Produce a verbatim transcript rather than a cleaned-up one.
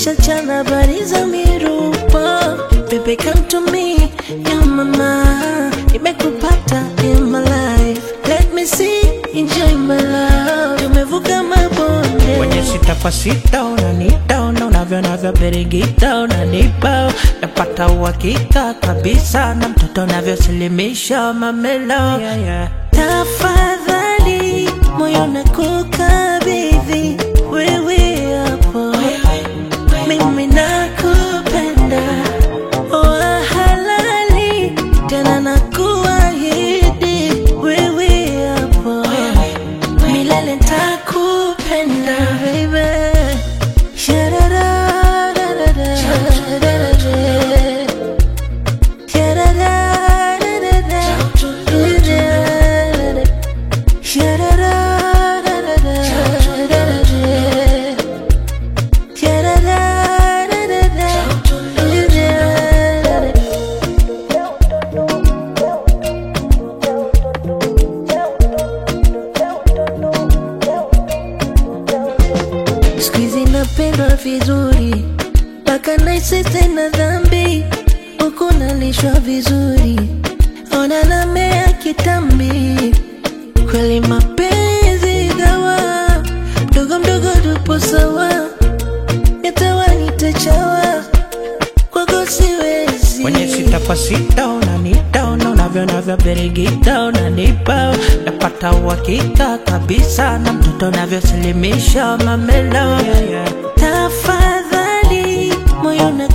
nishachana bariza mirupa. Baby come to me, you're mama. Nimekupata in my life. Let me see, enjoy my love. Tumevuka mabonde. Kwenye sita kwa sita unanita, una unavyo navyo berigita unanipa. Napata uhakika kabisa na mtoto navyo silimisha mamelo, yeah, yeah. Tafadhali moyo nakukabidhi wewe hapo. Mimi nakupenda wa halali, tena nakuahidi wewe hapo. Milele nitakupenda baby. Sha-da-da-da-da-da, sha-da-da-da-da, sha-da-da-da-da-da, sha-da-da-da-da-da, squeezy napendwa vizuri, paka naisi tena dhambi. Uko nalishwa vizuri, ona namea kitambi. Kweli mapenzi dawa, mdogo mdogo tupo sawa. Nitawa nitachawa, kwako siwezi. Kwenye sita kwa sita unanita, una unavyo navyo berigita unanipa. Napata uhakika kabisa na mtoto navyo silimisha mamelo, yeah, yeah. Tafadhali moyo na